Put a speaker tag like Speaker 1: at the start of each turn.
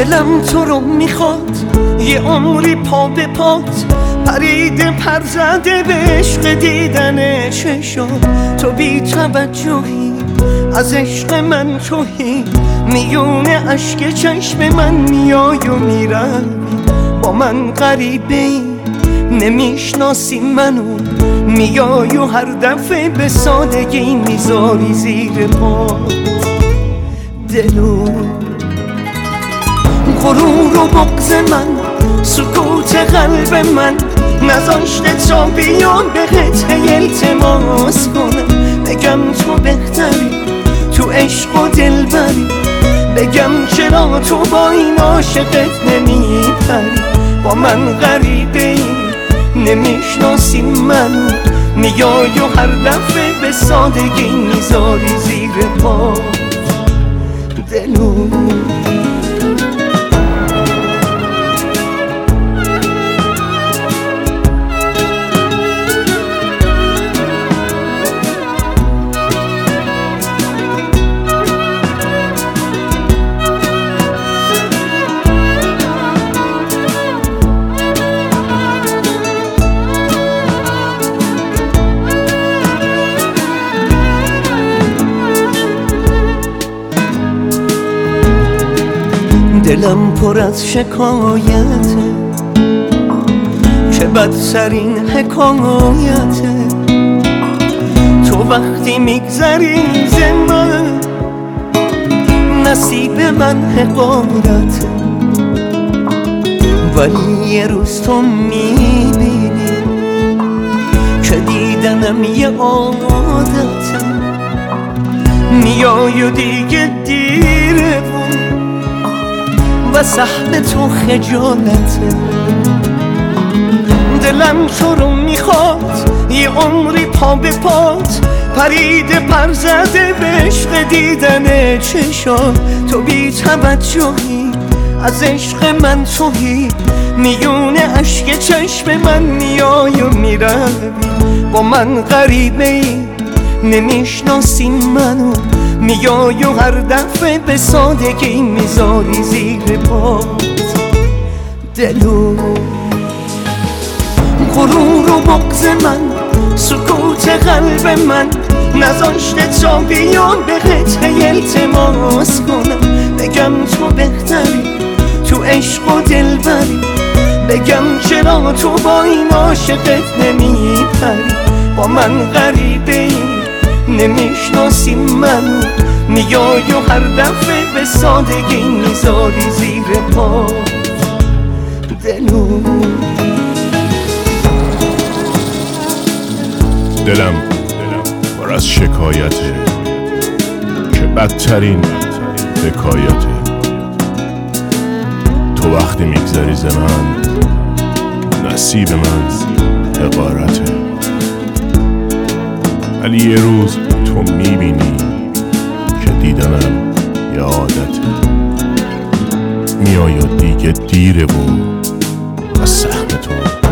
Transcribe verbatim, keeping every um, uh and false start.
Speaker 1: دلم تو رو میخواد، یه عمری پا به پات پریده پر زده به عشق دیدن چشات. تو بی توجهی از عشق من توهی، میونه اشک چشم من میای و میروی. با من غریبه ای نمیشناسی منو، میای و هر دفعه به سادگی میذاری زیر پات دلو. غرور و بغض من، سکوت قلب من نذاشته تا بیام به قطعه التماس کنم. بگم تو بهتری تو عشق و دلبری، بگم چرا تو با این عاشقت نمیپری. با من غریبه ای نمیشناسی منو، میای و هر دفعه به سادگی میذاری زیر پات دلو. دلم پر از شکایته که بدترین حکایته. تو وقتی میگذری ز من، نصیب من حقارته. ولی یه روز تو میبینی که دیدنم یه عادته. میای و دیگه دیره و سهم تو خجالته. دلم تو رو میخواد، یه عمری پا به پات پریده پر زده به عشق دیدن چشات. تو بی توجهی از عشق من توهی، میونه اشک چشم من میای و میروی. با من غریبه ای نمیشناسی منو، میای و هر دفعه به سادگی میذاری زیر پات دلو. غرور و بغض من، سکوت قلب من نذاشته تا بیام به قطعه التماس کنم. بگم تو بهتری تو عشق و دلبری، بگم چرا تو با این عاشقت نمیپری. با من غریبه ای نمیشناسی منو، میای و هر دفعه به سادگی میذاری زیر پات دلو.
Speaker 2: دلم پر از شکایته که بدترین حکایته. تو وقتی میگذری ز من، نصیب من حقارته. ولی یه روز تو میبینی که دیدنم یه عادته. میای و دیگه دیره و و سهم تو